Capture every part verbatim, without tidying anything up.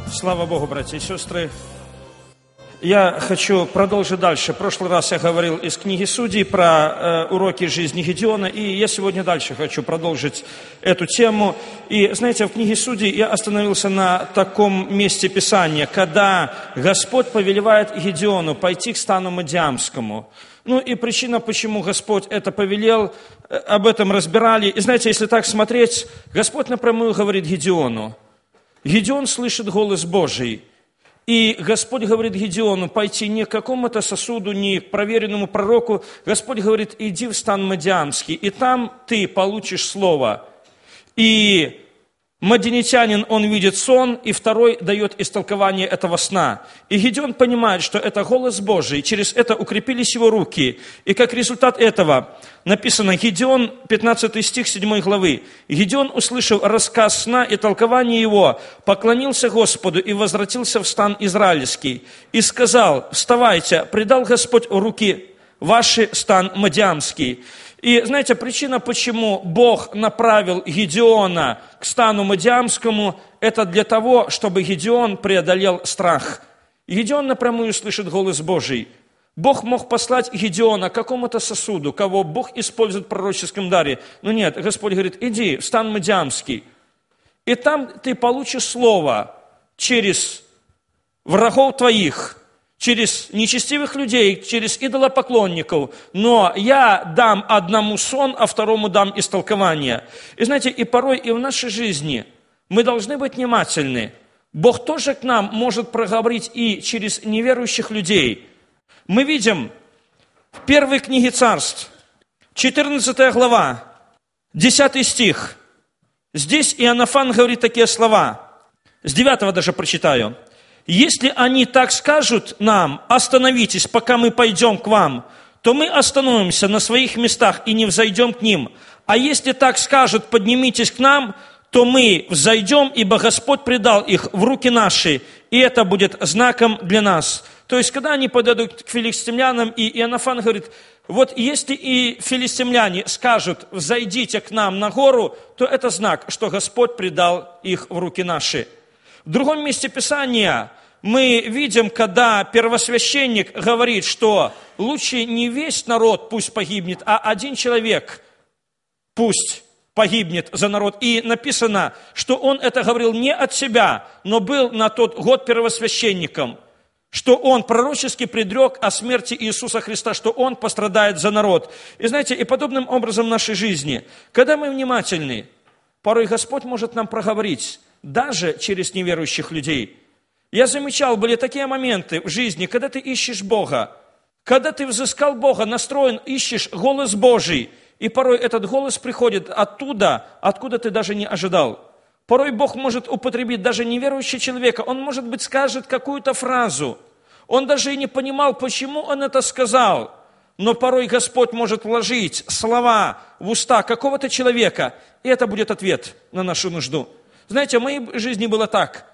Слава Богу, братья и сестры. Я хочу продолжить дальше. В прошлый раз я говорил из книги Судей про э, уроки жизни Гедеона, и я сегодня дальше хочу продолжить эту тему. И, знаете, в книге Судей я остановился на таком месте Писания, когда Господь повелевает Гедеону пойти к стану Мадиамскому. Ну и причина, почему Господь это повелел, об этом разбирали. И знаете, если так смотреть, Господь напрямую говорит Гедеону. Гедеон слышит голос Божий. И Господь говорит Гедеону пойти не к какому-то сосуду, не к проверенному пророку. Господь говорит, иди в стан Мадиамский, и там ты получишь слово. И мадианитянин, он видит сон, и второй дает истолкование этого сна. И Гедеон понимает, что это голос Божий, через это укрепились его руки. И как результат этого написано, Гедеон, пятнадцатый стих седьмой главы. Гедеон, услышав рассказ сна и толкование его, поклонился Господу и возвратился в стан израильский. И сказал, вставайте, предал Господь в руки ваши стан Мадиамский. И знаете, причина, почему Бог направил Гедеона к стану Мадиамскому, это для того, чтобы Гедеон преодолел страх. Гедеон напрямую слышит голос Божий. Бог мог послать Гедеона к какому-то сосуду, кого Бог использует в пророческом даре. Но нет, Господь говорит, иди в стан Мадиамский. И там ты получишь слово через врагов твоих, через нечестивых людей, через идолопоклонников, но я дам одному сон, а второму дам истолкование. И знаете, и порой и в нашей жизни мы должны быть внимательны. Бог тоже к нам может проговорить и через неверующих людей. Мы видим в первой книге Царств, четырнадцатая глава, десятый стих. Здесь Иоаннафан говорит такие слова. С девятого даже прочитаю. Если они так скажут нам, остановитесь, пока мы пойдем к вам, то мы остановимся на своих местах и не взойдем к ним. А если так скажут, поднимитесь к нам, то мы взойдем, ибо Господь предал их в руки наши, и это будет знаком для нас. То есть, когда они подойдут к филистимлянам, и Иоаннафан говорит, вот если и филистимляне скажут, взойдите к нам на гору, то это знак, что Господь предал их в руки наши. В другом месте Писания мы видим, когда первосвященник говорит, что лучше не весь народ пусть погибнет, а один человек пусть погибнет за народ. И написано, что он это говорил не от себя, но был на тот год первосвященником, что он пророчески предрек о смерти Иисуса Христа, что он пострадает за народ. И знаете, и подобным образом в нашей жизни, когда мы внимательны, порой Господь может нам проговорить, даже через неверующих людей. Я замечал, были такие моменты в жизни, когда ты ищешь Бога, когда ты взыскал Бога, настроен, ищешь голос Божий, и порой этот голос приходит оттуда, откуда ты даже не ожидал. Порой Бог может употребить даже неверующего человека, он, может быть, скажет какую-то фразу, он даже и не понимал, почему он это сказал, но порой Господь может вложить слова в уста какого-то человека, и это будет ответ на нашу нужду. Знаете, в моей жизни было так.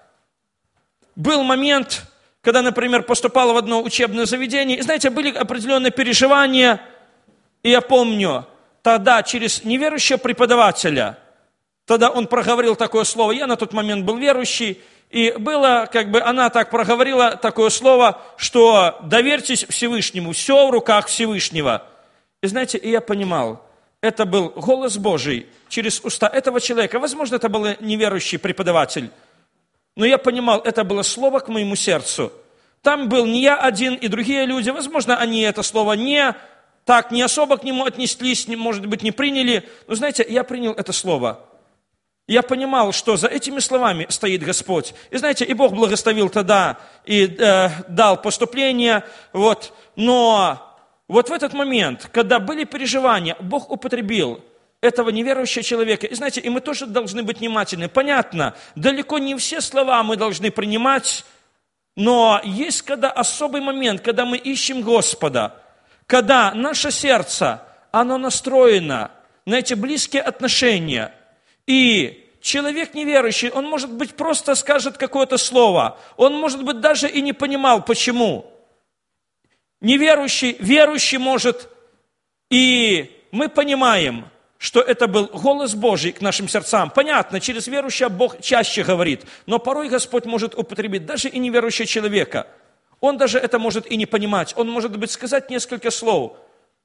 Был момент, когда, например, поступал в одно учебное заведение, и, знаете, были определенные переживания, и я помню, тогда через неверующего преподавателя, тогда он проговорил такое слово, я на тот момент был верующий, и было, как бы, она так проговорила такое слово, что доверьтесь Всевышнему, все в руках Всевышнего. И знаете, и я понимал, это был голос Божий через уста этого человека. Возможно, это был неверующий преподаватель. Но я понимал, это было слово к моему сердцу. Там был не я один и другие люди. Возможно, они это слово не так, не особо к нему отнеслись, может быть, не приняли. Но знаете, я принял это слово. Я понимал, что за этими словами стоит Господь. И знаете, и Бог благословил тогда и э, дал поступление. Вот. Но вот в этот момент, когда были переживания, Бог употребил этого неверующего человека. И знаете, и мы тоже должны быть внимательны. Понятно, далеко не все слова мы должны принимать, но есть когда особый момент, когда мы ищем Господа, когда наше сердце, оно настроено на эти близкие отношения. И человек неверующий, он, может быть, просто скажет какое-то слово. Он, может быть, даже и не понимал, почему. Неверующий, верующий может. И мы понимаем, что это был голос Божий к нашим сердцам. Понятно, через верующего Бог чаще говорит, но порой Господь может употребить даже и неверующего человека. Он даже это может и не понимать. Он, может быть, сказать несколько слов.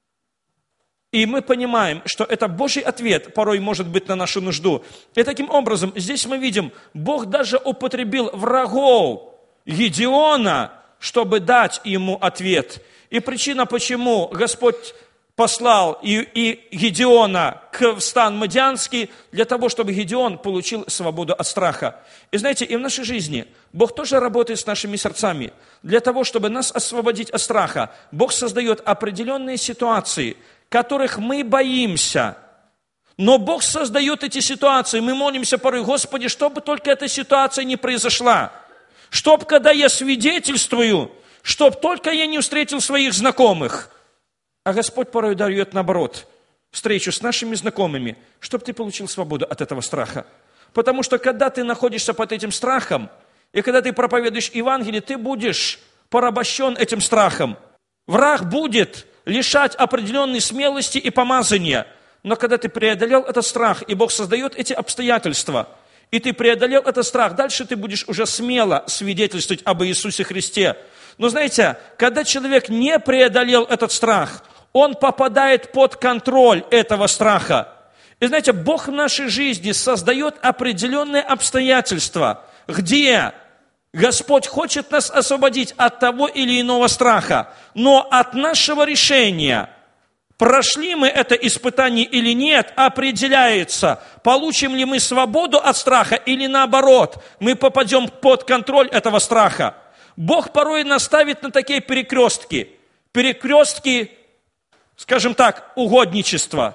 И мы понимаем, что это Божий ответ порой может быть на нашу нужду. И таким образом, здесь мы видим, Бог даже употребил врагов Гедеона, чтобы дать ему ответ. И причина, почему Господь послал и, и Гедеона к стан Мадианский, для того, чтобы Гедеон получил свободу от страха. И знаете, и в нашей жизни Бог тоже работает с нашими сердцами. Для того, чтобы нас освободить от страха, Бог создает определенные ситуации, которых мы боимся. Но Бог создает эти ситуации, мы молимся порой: Господи, чтобы только эта ситуация не произошла. Чтоб, когда я свидетельствую, чтоб только я не встретил своих знакомых. А Господь порой дает наоборот, встречу с нашими знакомыми, чтобы ты получил свободу от этого страха. Потому что когда ты находишься под этим страхом, и когда ты проповедуешь Евангелие, ты будешь порабощен этим страхом. Враг будет лишать определенной смелости и помазания. Но когда ты преодолел этот страх, и Бог создает эти обстоятельства, и ты преодолел этот страх, дальше ты будешь уже смело свидетельствовать об Иисусе Христе. Но знаете, когда человек не преодолел этот страх, он попадает под контроль этого страха. И знаете, Бог в нашей жизни создает определенные обстоятельства, где Господь хочет нас освободить от того или иного страха, но от нашего решения, прошли мы это испытание или нет, определяется, получим ли мы свободу от страха или наоборот, мы попадем под контроль этого страха. Бог порой нас ставит на такие перекрестки, перекрестки, скажем так, угодничества.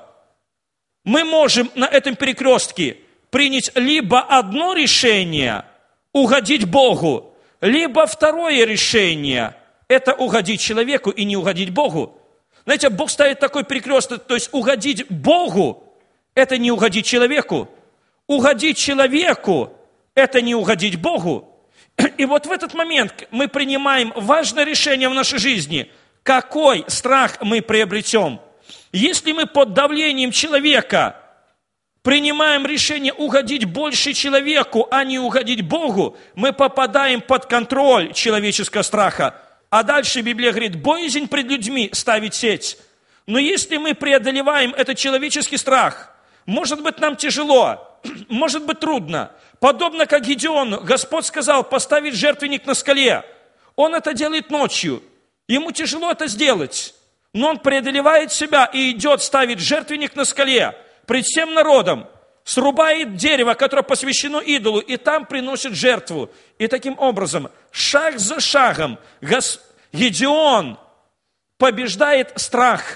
Мы можем на этом перекрестке принять либо одно решение, угодить Богу, либо второе решение, это угодить человеку и не угодить Богу. Знаете, Бог ставит такой перекресток, то есть угодить Богу, это не угодить человеку. Угодить человеку, это не угодить Богу. И вот в этот момент мы принимаем важное решение в нашей жизни. Какой страх мы приобретем? Если мы под давлением человека принимаем решение угодить больше человеку, а не угодить Богу, мы попадаем под контроль человеческого страха. А дальше Библия говорит: боязнь пред людьми ставить сеть. Но если мы преодолеваем этот человеческий страх, может быть, нам тяжело, может быть, трудно. Подобно как Гедеону, Господь сказал поставить жертвенник на скале. Он это делает ночью. Ему тяжело это сделать. Но он преодолевает себя и идет ставить жертвенник на скале пред всем народом. Срубает дерево, которое посвящено идолу, и там приносит жертву. И таким образом, шаг за шагом, Гедеон побеждает страх,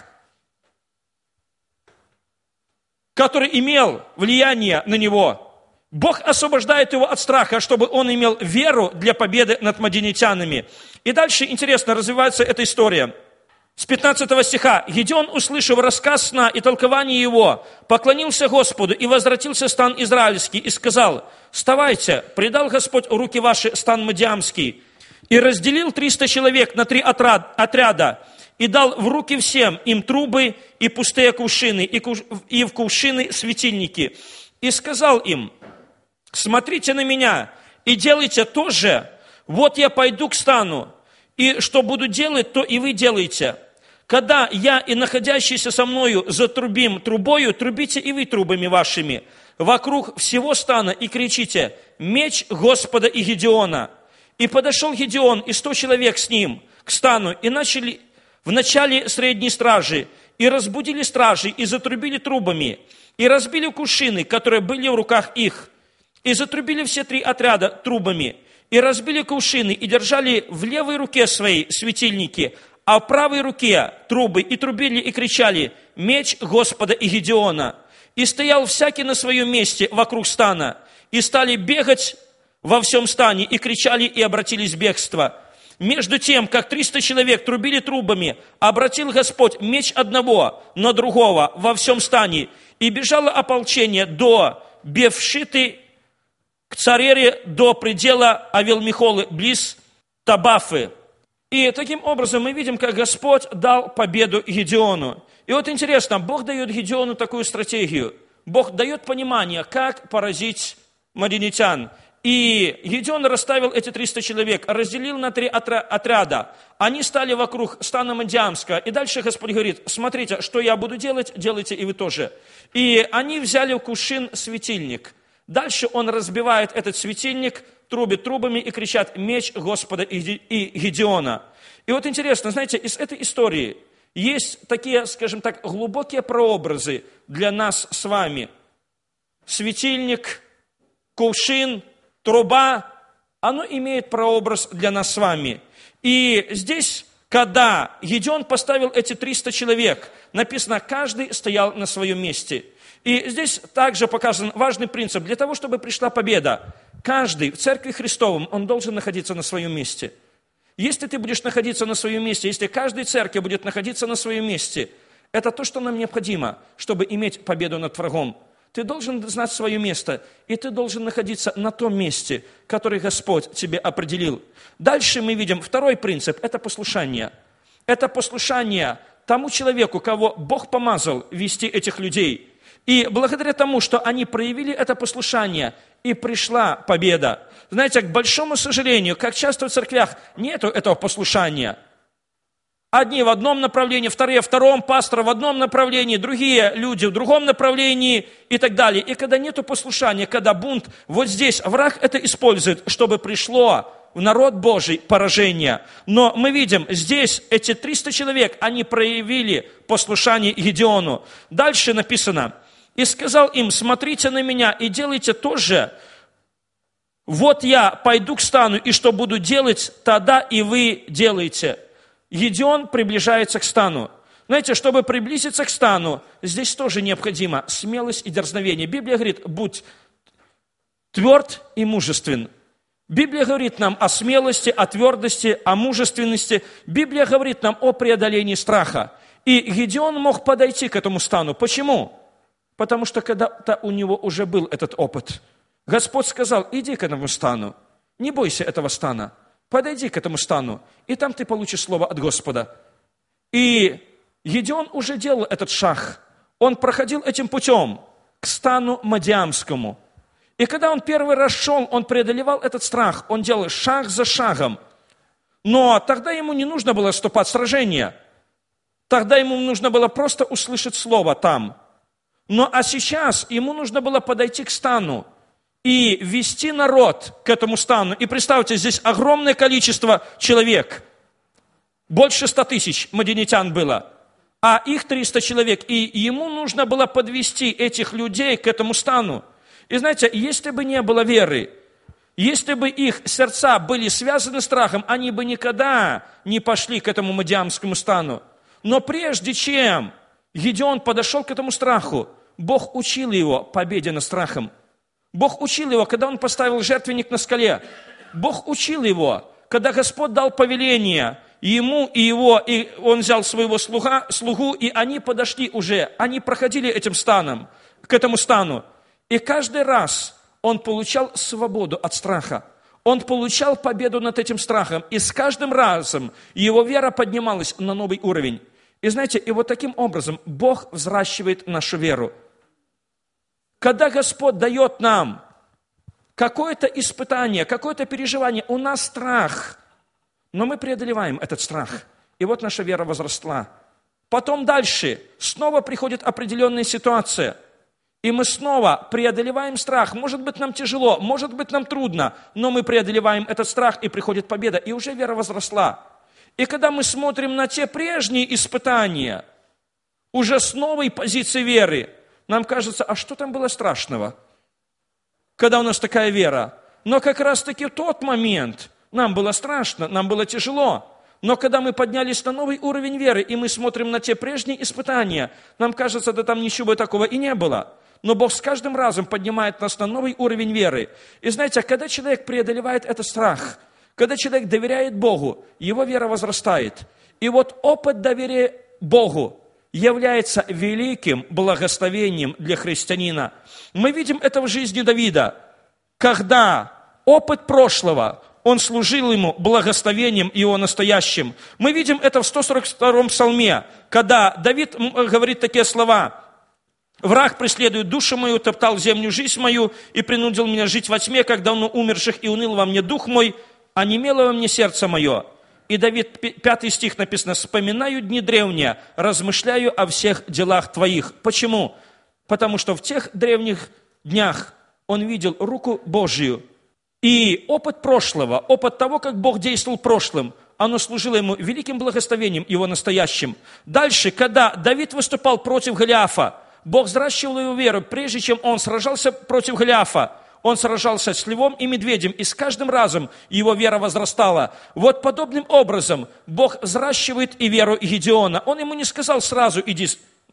который имел влияние на него. Бог освобождает его от страха, чтобы он имел веру для победы над мадианитянами. И дальше интересно развивается эта история. С пятнадцатого стиха. «Гедеон, услышав рассказ сна и толкование его, поклонился Господу и возвратился в стан израильский и сказал: вставайте, предал Господь в руки ваши стан мадиамский, и разделил триста человек на три отряда, и дал в руки всем им трубы и пустые кувшины, и в кувшины светильники. И сказал им: смотрите на меня и делайте то же. Вот я пойду к стану, и что буду делать, то и вы делаете. Когда я и находящийся со мною затрубим трубою, трубите и вы трубами вашими вокруг всего стана и кричите: меч Господа и Гедеона. И подошел Гедеон и сто человек с ним к стану, и начали в начале средней стражи, и разбудили стражи, и затрубили трубами, и разбили кувшины, которые были в руках их, и затрубили все три отряда трубами, и разбили кувшины, и держали в левой руке своей светильники, а в правой руке трубы, и трубили, и кричали: меч Господа и Гедеона. И стоял всякий на своем месте вокруг стана, и стали бегать во всем стане, и кричали, и обратились в бегство. Между тем, как триста человек трубили трубами, обратил Господь меч одного на другого во всем стане, и бежало ополчение до Бевшиты, к Царере, до предела Авел-Михолы, близ Табафы. И таким образом мы видим, как Господь дал победу Гедеону. И вот интересно, Бог дает Гедеону такую стратегию. Бог дает понимание, как поразить мадианитян. И Гедеон расставил эти триста человек, разделил на три отряда. Они стали вокруг стана Мадиамского. И дальше Господь говорит: смотрите, что я буду делать, делайте и вы тоже. И они взяли в кувшин светильник. Дальше он разбивает этот светильник, трубит трубами и кричат: меч Господа и Гедеона. И вот интересно, знаете, из этой истории есть такие, скажем так, глубокие прообразы для нас с вами. Светильник, кувшин, труба, оно имеет прообраз для нас с вами. И здесь, когда Гедеон поставил эти триста человек, написано, каждый стоял на своем месте. И здесь также показан важный принцип. Для того, чтобы пришла победа, каждый в Церкви Христовом, он должен находиться на своем месте. Если ты будешь находиться на своем месте, если каждая церковь будет находиться на своем месте, это то, что нам необходимо, чтобы иметь победу над врагом. Ты должен знать свое место, и ты должен находиться на том месте, который Господь тебе определил. Дальше мы видим второй принцип – это послушание. Это послушание тому человеку, кого Бог помазал вести этих людей. И благодаря тому, что они проявили это послушание, и пришла победа. Знаете, к большому сожалению, как часто в церквях нету этого послушания. Одни в одном направлении, вторые в втором, пастор в одном направлении, другие люди в другом направлении и так далее. И когда нету послушания, когда бунт, вот здесь враг это использует, чтобы пришло в народ Божий поражение. Но мы видим, здесь эти триста человек, они проявили послушание Гедеону. Дальше написано: «И сказал им: смотрите на меня и делайте то же. Вот я пойду к стану, и что буду делать, тогда и вы делаете». Гедеон приближается к стану. Знаете, чтобы приблизиться к стану, здесь тоже необходима смелость и дерзновение. Библия говорит: будь тверд и мужествен. Библия говорит нам о смелости, о твердости, о мужественности. Библия говорит нам о преодолении страха. И Гедеон мог подойти к этому стану. Почему? Потому что когда-то у него уже был этот опыт. Господь сказал: иди к этому стану, не бойся этого стана. Подойди к этому стану, и там ты получишь слово от Господа. И Гедеон уже делал этот шаг. Он проходил этим путем к стану Мадиамскому. И когда он первый раз шел, он преодолевал этот страх. Он делал шаг за шагом. Но тогда ему не нужно было вступать в сражение. Тогда ему нужно было просто услышать слово там. Но а сейчас ему нужно было подойти к стану и вести народ к этому стану. И представьте, здесь огромное количество человек. Больше ста тысяч мадианитян было. А их триста человек. И ему нужно было подвести этих людей к этому стану. И знаете, если бы не было веры, если бы их сердца были связаны страхом, они бы никогда не пошли к этому мадиамскому стану. Но прежде чем Гедеон подошел к этому страху, Бог учил его победе над страхом. Бог учил его, когда он поставил жертвенник на скале. Бог учил его, когда Господь дал повеление ему и его, и он взял своего слуга, слугу, и они подошли уже, они проходили этим станом, к этому стану. И каждый раз он получал свободу от страха. Он получал победу над этим страхом. И с каждым разом его вера поднималась на новый уровень. И знаете, и вот таким образом Бог взращивает нашу веру. Когда Господь дает нам какое-то испытание, какое-то переживание, у нас страх, но мы преодолеваем этот страх. И вот наша вера возросла. Потом дальше снова приходит определенная ситуация, и мы снова преодолеваем страх. Может быть, нам тяжело, может быть, нам трудно, но мы преодолеваем этот страх, и приходит победа, и уже вера возросла. И когда мы смотрим на те прежние испытания, уже с новой позиции веры, нам кажется, а что там было страшного, когда у нас такая вера? Но как раз-таки в тот момент нам было страшно, нам было тяжело. Но когда мы поднялись на новый уровень веры, и мы смотрим на те прежние испытания, нам кажется, да там ничего такого и не было. Но Бог с каждым разом поднимает нас на новый уровень веры. И знаете, когда человек преодолевает этот страх, когда человек доверяет Богу, его вера возрастает. И вот опыт доверия Богу является великим благословением для христианина. Мы видим это в жизни Давида, когда опыт прошлого, он служил ему благословением и его настоящим. Мы видим это в сто сорок втором псалме, когда Давид говорит такие слова: «Враг преследует душу мою, топтал землю жизнь мою и принудил меня жить во тьме, как давно умерших, и уныл во мне дух мой, а немело во мне сердце мое». И Давид, пятый стих написано: «Вспоминаю дни древние, размышляю о всех делах твоих». Почему? Потому что в тех древних днях он видел руку Божию. И опыт прошлого, опыт того, как Бог действовал в прошлом, оно служило ему великим благословением, его настоящим. Дальше, когда Давид выступал против Голиафа, Бог взращивал его веру. Прежде чем он сражался против Голиафа, он сражался с львом и медведем, и с каждым разом его вера возрастала. Вот подобным образом Бог взращивает и веру Гедеона. Он ему не сказал сразу: иди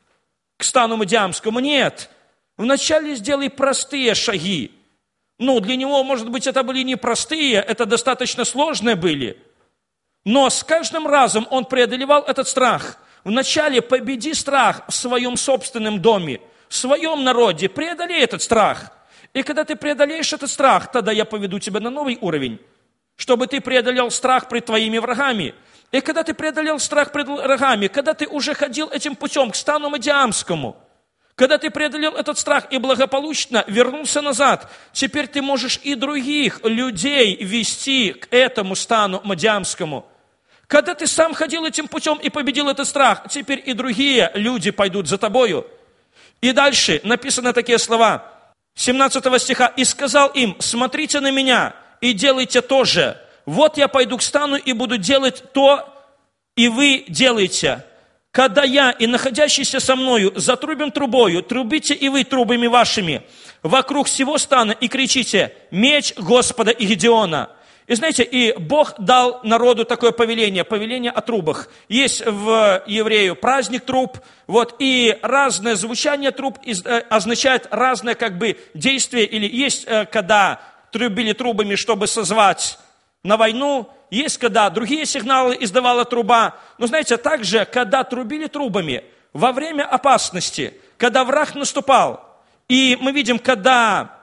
к стану Мадиамскому. Нет. Вначале сделай простые шаги. Ну, для него, может быть, это были не простые, это достаточно сложные были. Но с каждым разом он преодолевал этот страх. Вначале победи страх в своем собственном доме, в своем народе. Преодолей этот страх. И когда ты преодолеешь этот страх, тогда я поведу тебя на новый уровень, чтобы ты преодолел страх пред твоими врагами. И когда ты преодолел страх пред врагами, когда ты уже ходил этим путем к стану Мадиамскому, когда ты преодолел этот страх и благополучно вернулся назад, теперь ты можешь и других людей вести к этому стану Мадиамскому. Когда ты сам ходил этим путем и победил этот страх, теперь и другие люди пойдут за тобою. И дальше написаны такие слова, семнадцатого стиха: «И сказал им: смотрите на меня и делайте то же. Вот я пойду к стану и буду делать то, и вы делаете. Когда я и находящийся со мною затрубим трубою, трубите и вы трубами вашими вокруг всего стана и кричите: меч Господа и Гедеона». И знаете, и Бог дал народу такое повеление, повеление о трубах. Есть в еврею праздник труб, вот, и разное звучание труб означает разное как бы действие. Или есть, когда трубили трубами, чтобы созвать на войну, есть, когда другие сигналы издавала труба. Но знаете, также, когда трубили трубами во время опасности, когда враг наступал, и мы видим, когда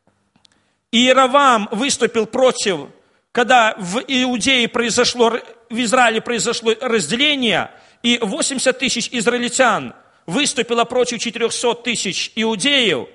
Иеровам выступил против, когда в Иудее произошло, в Израиле произошло разделение, и восемьдесят тысяч израильтян выступило против четырехсот тысяч иудеев,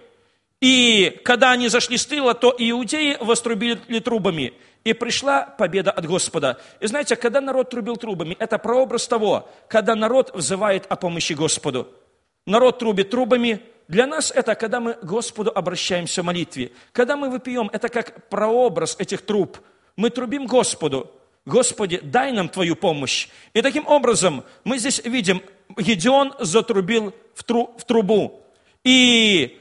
и когда они зашли с тыла, то иудеи вострубили трубами, и пришла победа от Господа. И знаете, когда народ трубил трубами, это прообраз того, когда народ взывает о помощи Господу. Народ трубит трубами. Для нас это, когда мы к Господу обращаемся в молитве. Когда мы выпьем, это как прообраз этих труб. Мы трубим Господу: Господи, дай нам Твою помощь. И таким образом мы здесь видим, Гедеон затрубил в, тру, в трубу. И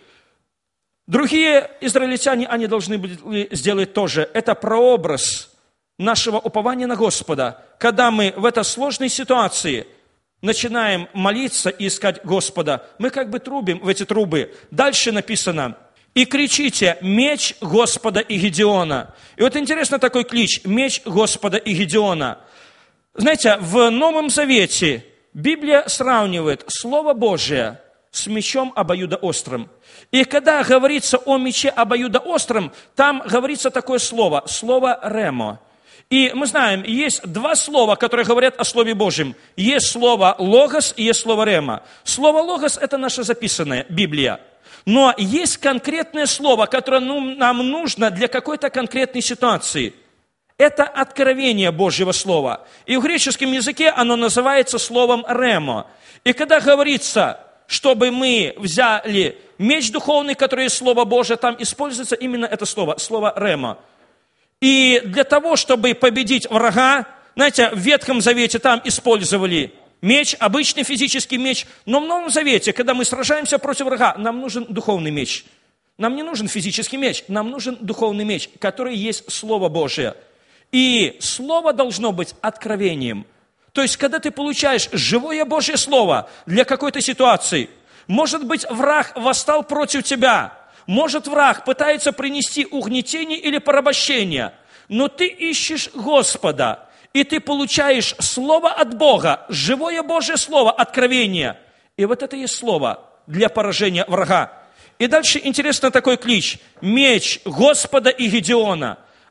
другие израильтяне, они должны были сделать то же. Это прообраз нашего упования на Господа. Когда мы в этой сложной ситуации начинаем молиться и искать Господа, мы как бы трубим в эти трубы. Дальше написано: «И кричите: меч Господа и Гедеона». И вот интересно такой клич: меч Господа и Гедеона. Знаете, в Новом Завете Библия сравнивает Слово Божие с мечом обоюдоострым. И когда говорится о мече обоюдоостром, там говорится такое слово, слово «ремо». И мы знаем, есть два слова, которые говорят о Слове Божьем. Есть слово «логос» и есть слово «ремо». Слово «логос» – это наша записанная Библия. Но есть конкретное слово, которое нам нужно для какой-то конкретной ситуации. Это откровение Божьего Слова. И в греческом языке оно называется словом «ремо». И когда говорится, чтобы мы взяли меч духовный, который есть Слово Божие, там используется именно это слово, слово «ремо». И для того, чтобы победить врага, знаете, в Ветхом Завете там использовали меч, обычный физический меч, но в Новом Завете, когда мы сражаемся против врага, нам нужен духовный меч. Нам не нужен физический меч, нам нужен духовный меч, который есть Слово Божие. И Слово должно быть откровением. То есть, когда ты получаешь живое Божье Слово для какой-то ситуации, может быть, враг восстал против тебя, может, враг пытается принести угнетение или порабощение, но ты ищешь Господа, и ты получаешь Слово от Бога, живое Божье Слово, откровение. И вот это и есть Слово для поражения врага. И дальше интересно такой клич: меч Господа и Гедеона.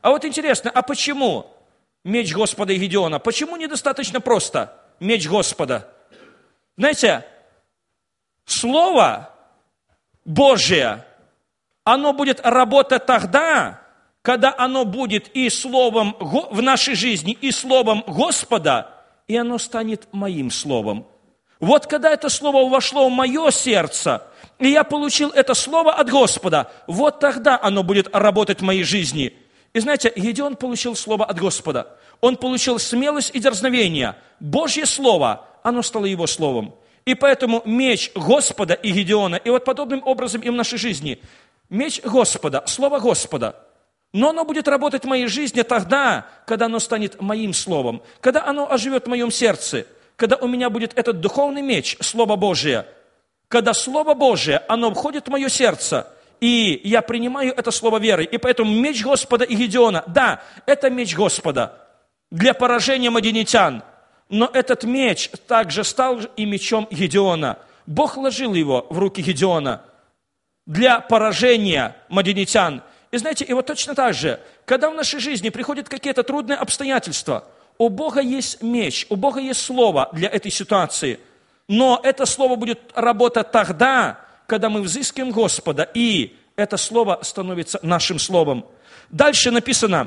А вот интересно, а почему меч Господа и Гедеона? Почему недостаточно просто меч Господа? Знаете, Слово Божие, оно будет работать тогда, когда оно будет и Словом в нашей жизни, и Словом Господа, и оно станет моим Словом. Вот когда это Слово вошло в мое сердце, и я получил это Слово от Господа, вот тогда оно будет работать в моей жизни. И знаете, Гедеон получил Слово от Господа. Он получил смелость и дерзновение. Божье Слово, оно стало его Словом. И поэтому меч Господа и Гедеона, и вот подобным образом и в нашей жизни. Меч Господа, Слово Господа. Но оно будет работать в моей жизни тогда, когда оно станет моим Словом, когда оно оживет в моем сердце, когда у меня будет этот духовный меч, Слово Божие, когда Слово Божие, оно входит в мое сердце, и я принимаю это Слово верой. И поэтому меч Господа и Гедеона, да, это меч Господа для поражения мадианитян, но этот меч также стал и мечом Гедеона. Бог вложил его в руки Гедеона для поражения мадианитян. И знаете, и вот точно так же, когда в нашей жизни приходят какие-то трудные обстоятельства, у Бога есть меч, у Бога есть слово для этой ситуации. Но это слово будет работать тогда, когда мы взыскиваем Господа, и это слово становится нашим словом. Дальше написано,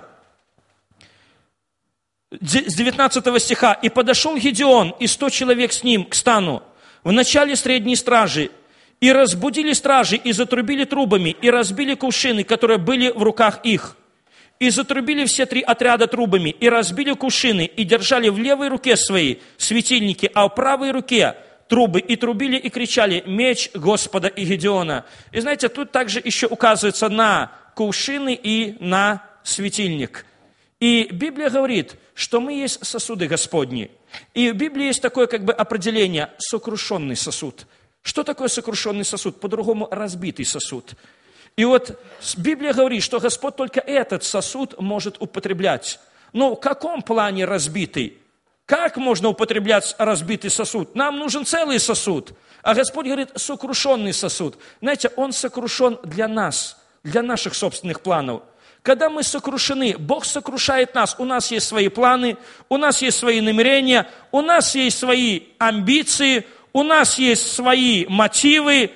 с девятнадцатого стиха, «И подошел Гедеон, и сто человек с ним к стану, в начале средней стражи, и разбудили стражи, и затрубили трубами, и разбили кувшины, которые были в руках их. И затрубили все три отряда трубами, и разбили кувшины, и держали в левой руке своей светильники, а в правой руке трубы, и трубили, и кричали: меч Господа и Гедеона». И знаете, тут также еще указывается на кувшины и на светильник. И Библия говорит, что мы есть сосуды Господни. И в Библии есть такое как бы определение – сокрушенный сосуд. Что такое сокрушенный сосуд? По-другому разбитый сосуд. И вот Библия говорит, что Господь только этот сосуд может употреблять. Но в каком плане разбитый? Как можно употреблять разбитый сосуд? Нам нужен целый сосуд. А Господь говорит, сокрушенный сосуд. Знаете, он сокрушен для нас, для наших собственных планов. Когда мы сокрушены, Бог сокрушает нас. У нас есть свои планы, у нас есть свои намерения, у нас есть свои амбиции, у нас есть свои мотивы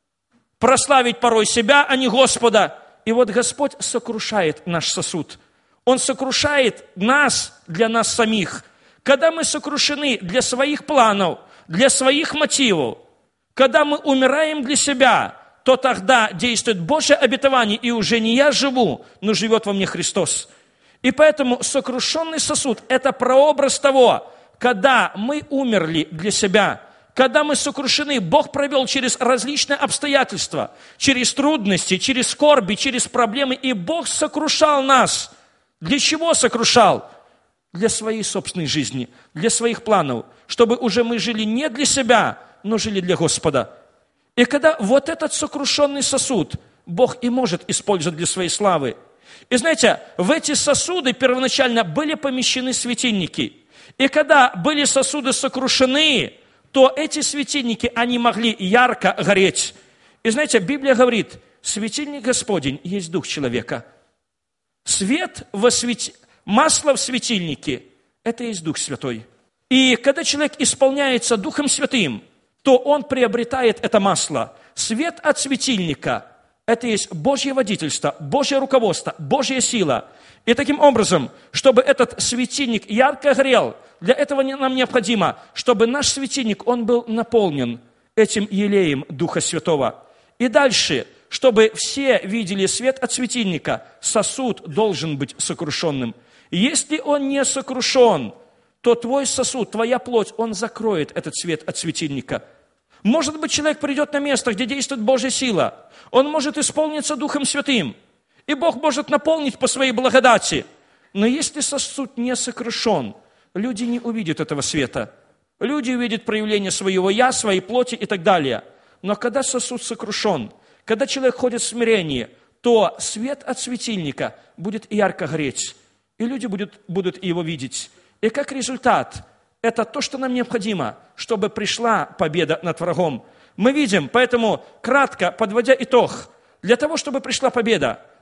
прославить порой себя, а не Господа. И вот Господь сокрушает наш сосуд. Он сокрушает нас для нас самих. Когда мы сокрушены для своих планов, для своих мотивов, когда мы умираем для себя, то тогда действует Божье обетование, и уже не я живу, но живет во мне Христос. И поэтому сокрушенный сосуд – это прообраз того, когда мы умерли для себя, когда мы сокрушены, Бог провел через различные обстоятельства, через трудности, через скорби, через проблемы, и Бог сокрушал нас. Для чего сокрушал? Для своей собственной жизни, для своих планов, чтобы уже мы жили не для себя, но жили для Господа. И когда вот этот сокрушенный сосуд Бог и может использовать для своей славы. И знаете, в эти сосуды первоначально были помещены светильники. И когда были сосуды сокрушены, то эти светильники, они могли ярко гореть. И знаете, Библия говорит, светильник Господень есть дух человека. Свет во свет... масло в светильнике – это есть Дух Святой. И когда человек исполняется Духом Святым, то он приобретает это масло. Свет от светильника – это есть Божье водительство, Божье руководство, Божья сила. И таким образом, чтобы этот светильник ярко горел, для этого нам необходимо, чтобы наш светильник, он был наполнен этим елеем Духа Святого. И дальше, чтобы все видели свет от светильника, сосуд должен быть сокрушенным. Если он не сокрушен, то твой сосуд, твоя плоть, он закроет этот свет от светильника. Может быть, человек придет на место, где действует Божья сила. Он может исполниться Духом Святым. И Бог может наполнить по своей благодати. Но если сосуд не сокрушен, люди не увидят этого света. Люди увидят проявление своего «я», своей плоти и так далее. Но когда сосуд сокрушен, когда человек ходит в смирении, то свет от светильника будет ярко гореть. И люди будут, будут его видеть. И как результат, это то, что нам необходимо, чтобы пришла победа над врагом. Мы видим, поэтому, кратко подводя итог, для того, чтобы пришла победа,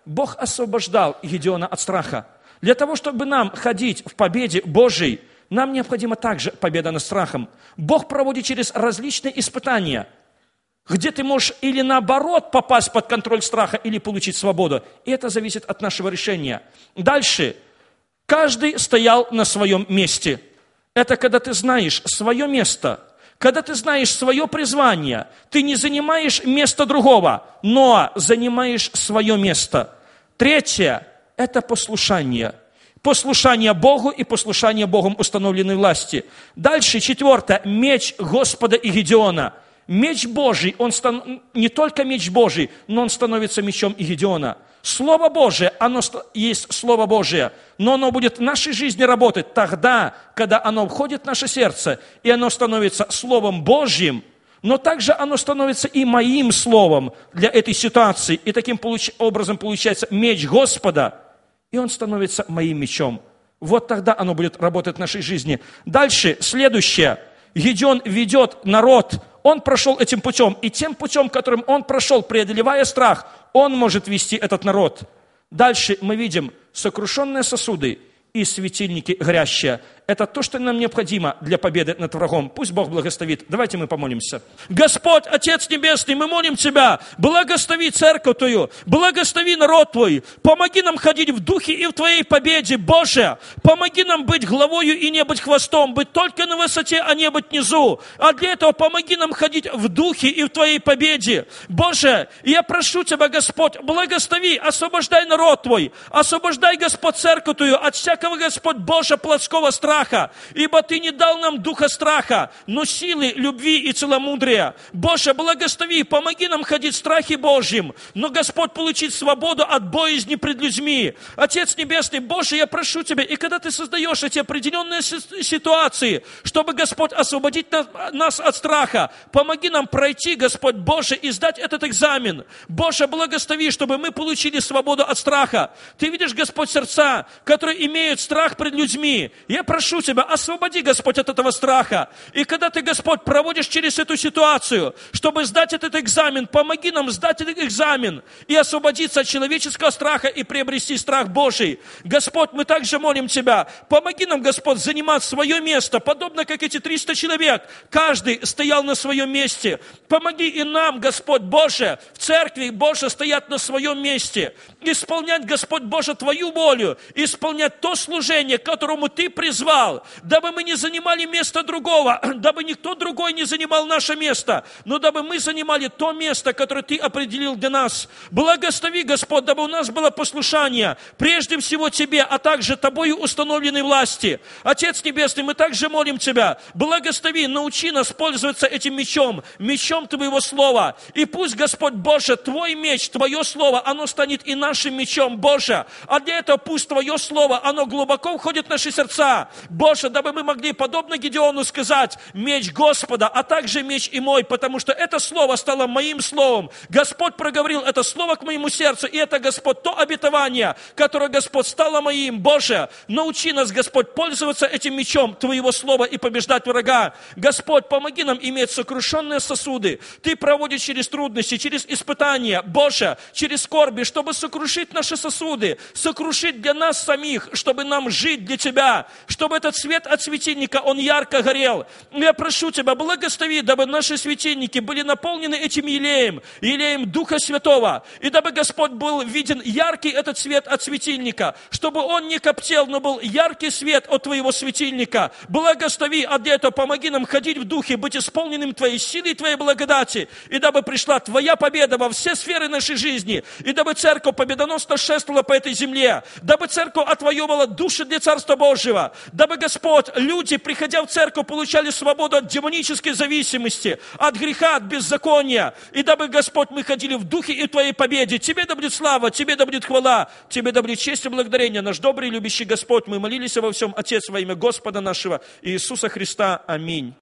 Бог освобождал Гедеона от страха. Для того, чтобы нам ходить в победе Божией, нам необходима также победа над страхом. Бог проводит через различные испытания, где ты можешь или наоборот попасть под контроль страха, или получить свободу. И это зависит от нашего решения. Дальше. Каждый стоял на своем месте. Это когда ты знаешь свое место, когда ты знаешь свое призвание, ты не занимаешь место другого, но занимаешь свое место. Третье – это послушание. Послушание Богу и послушание Богом установленной власти. Дальше, четвертое, меч Господа и Гедеона. Меч Божий, он стан... не только меч Божий, но он становится мечом и Гедеона. Слово Божие, оно есть Слово Божие, но оно будет в нашей жизни работать тогда, когда оно входит в наше сердце, и оно становится Словом Божьим, но также оно становится и моим словом для этой ситуации. И таким образом получается меч Господа, и он становится моим мечом. Вот тогда оно будет работать в нашей жизни. Дальше, следующее. Гедеон ведет народ, он прошел этим путем, и тем путем, которым он прошел, преодолевая страх, он может вести этот народ. Дальше мы видим сокрушенные сосуды и светильники горящие. Это то, что нам необходимо для победы над врагом. Пусть Бог благословит. Давайте мы помолимся. Господь, Отец Небесный, мы молим Тебя, благослови церковь Твою, благослови народ Твой, помоги нам ходить в духе и в Твоей победе, Боже, помоги нам быть главою и не быть хвостом, быть только на высоте, а не быть внизу. А для этого помоги нам ходить в духе и в Твоей победе. Боже, я прошу Тебя, Господь, благослови, освобождай народ Твой, освобождай, Господь, церковь Твою от всякого, Господь, Боже, плотского страха, ибо Ты не дал нам духа страха, но силы, любви и целомудрия. Боже, благослови, помоги нам ходить в страхе Божьем, но, Господь, получить свободу от боязни пред людьми. Отец Небесный, Боже, я прошу Тебя, и когда Ты создаешь эти определенные ситуации, чтобы, Господь, освободить нас от страха, помоги нам пройти, Господь Боже, и сдать этот экзамен. Боже, благослови, чтобы мы получили свободу от страха. Ты видишь, Господь, сердца, которые имеют страх пред людьми. Я прошу Тебя, освободи, Господь, от этого страха. И когда Ты, Господь, проводишь через эту ситуацию, чтобы сдать этот экзамен, помоги нам сдать этот экзамен и освободиться от человеческого страха и приобрести страх Божий. Господь, мы также молим Тебя, помоги нам, Господь, занимать свое место, подобно как эти триста человек. Каждый стоял на своем месте. Помоги и нам, Господь Боже, в церкви, Боже, стоять на своем месте. Исполнять, Господь Боже, Твою волю, исполнять то служение, к которому Ты призвал, дабы мы не занимали место другого, дабы никто другой не занимал наше место, но дабы мы занимали то место, которое Ты определил для нас. Благослови, Господь, дабы у нас было послушание, прежде всего Тебе, а также Тобою установленной власти. Отец Небесный, мы также молим Тебя, благослови, научи нас пользоваться этим мечом, мечом Твоего Слова. И пусть, Господь Боже, Твой меч, Твое Слово, оно станет и нашим мечом, Боже. А для этого пусть Твое Слово, оно глубоко входит в наши сердца. Боже, дабы мы могли, подобно Гедеону, сказать меч Господа, а также меч и мой, потому что это слово стало моим словом. Господь проговорил это слово к моему сердцу, и это, Господь, то обетование, которое, Господь, стало моим. Боже, научи нас, Господь, пользоваться этим мечом Твоего слова и побеждать врага. Господь, помоги нам иметь сокрушенные сосуды. Ты проводишь через трудности, через испытания, Боже, через скорби, чтобы сокрушить наши сосуды, сокрушить для нас самих, чтобы нам жить для Тебя, чтобы этот свет от светильника, он ярко горел. Я прошу Тебя, благослови, дабы наши светильники были наполнены этим елеем, елеем Духа Святого, и дабы, Господь, был виден яркий этот свет от светильника, чтобы он не коптел, но был яркий свет от Твоего светильника. Благослови, а для этого помоги нам ходить в Духе, быть исполненным Твоей силой и Твоей благодати, и дабы пришла Твоя победа во все сферы нашей жизни, и дабы церковь победоносно шествовала по этой земле, дабы церковь отвоевывала души для Царства Божьего, дабы, Господь, люди, приходя в церковь, получали свободу от демонической зависимости, от греха, от беззакония. И дабы, Господь, мы ходили в Духе и в Твоей победе. Тебе да будет слава, Тебе да будет хвала, Тебе да будет честь и благодарение. Наш добрый и любящий Господь, мы молились во всем, Отец, во имя Господа нашего Иисуса Христа. Аминь.